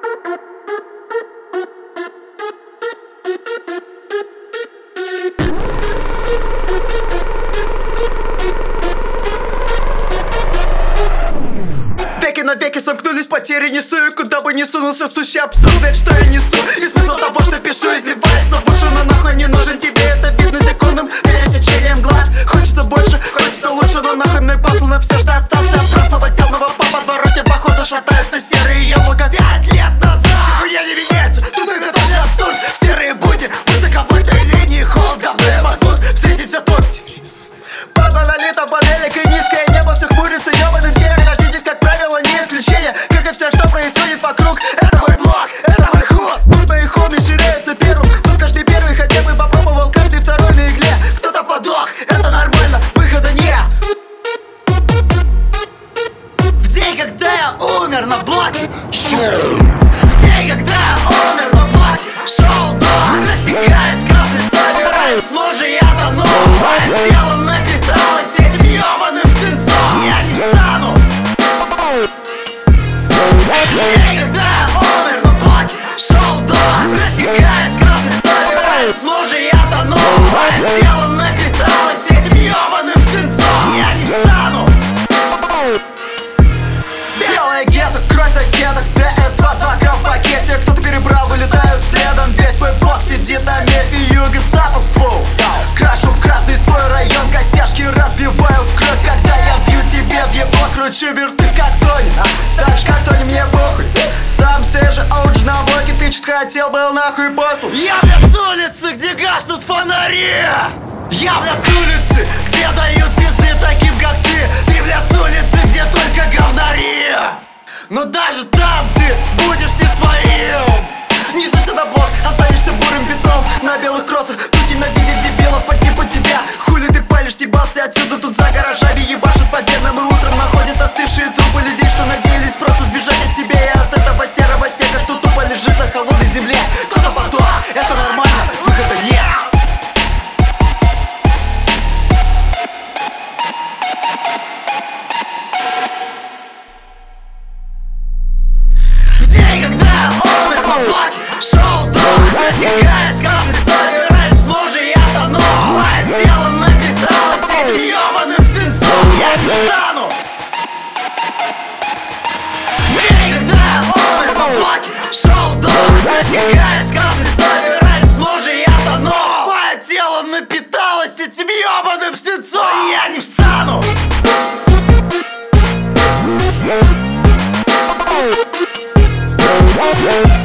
Веки навеки сомкнулись, потери несу. И куда бы ни сунулся, сущий абсурд, ведь что я несу. И смысл того, что пишу, изливается в уши. Но нахуй не нужен тебе, это видно секундным пересечением глаз. Хочется больше, хочется лучше, но нахуй мной послано все, что остался от прошлого темного. По подворотне походу шатаются серые яблоко 5 лет назад. Нихуя не меняется, тут это тоже абсурд. Серые будни, высоковольтные линии, холод, говно и мазут. Встретимся тут. Под монолитом панелек и низкое небо все хмурится, ебаным серым. Рождитесь, как правило, не исключение. Как и все, что происходит вокруг. Это мой блог, это мой худ. Тут мои хоми теряются первым. Тут каждый первый хотя бы попробовал, каждый второй на игле. Кто-то подох, это нормально, выхода нет. В день, когда я умер на блоке, в день, когда я умер на блоке, шел дом, растекаясь, каждый собираясь. Лужи я тону, мое тело напиталось этим ебаным свинцом. Я не встану. В день, когда я умер на блоке, шел дом, растекаясь, каждый собираясь. Лужи я тону, мое тело напиталось этим ебаным свинцом. Я не встану. Белая гетто, кровь за кеток, ДС-2, 2 грамм в пакете. Кто-то перебрал, вылетаю следом. Весь мой блок сидит на мефе, юго-запад флоу. Крашу в красный свой район, костяшки разбиваю в кровь. Когда я бью тебе в ебло, кручу верты как Тони. Так же как Тони, мне похуй. Сам свежий оудж на блоке, ты чуть хотел, был нахуй послан. Я, блядь, с улицы, где гаснут фонари. Я, блядь, с улицы, где дают пизды таким, как ты. Ты, блядь, с улицы, где только говнари. Но даже там ты будешь не своим. Несусь на блок, останешься бурым пятном на белых кроссах. Тут ненавидят дебилов по типу тебя. Хули ты палишь, съебался отсюда, тут за гаражами ебашут по пенам. И утром находят остывшие трупы людей, что надеялись просто сбежать от тебя. И от этого серого снега, что тупо лежит на холодной земле. Кто-то подох, это нормально, выхода нет. В день, когда я умер на блоке, шел дом, растекаясь, каждый собираясь. Лужи я тону, мое тело напиталось этим ебаным свинцом. Я не встану. В день, когда я умер на блоке, шел дом, растекаясь, каждый собираясь. Лужи я тону, мое тело напиталось этим ебаным свинцом. Я не встану. Yeah.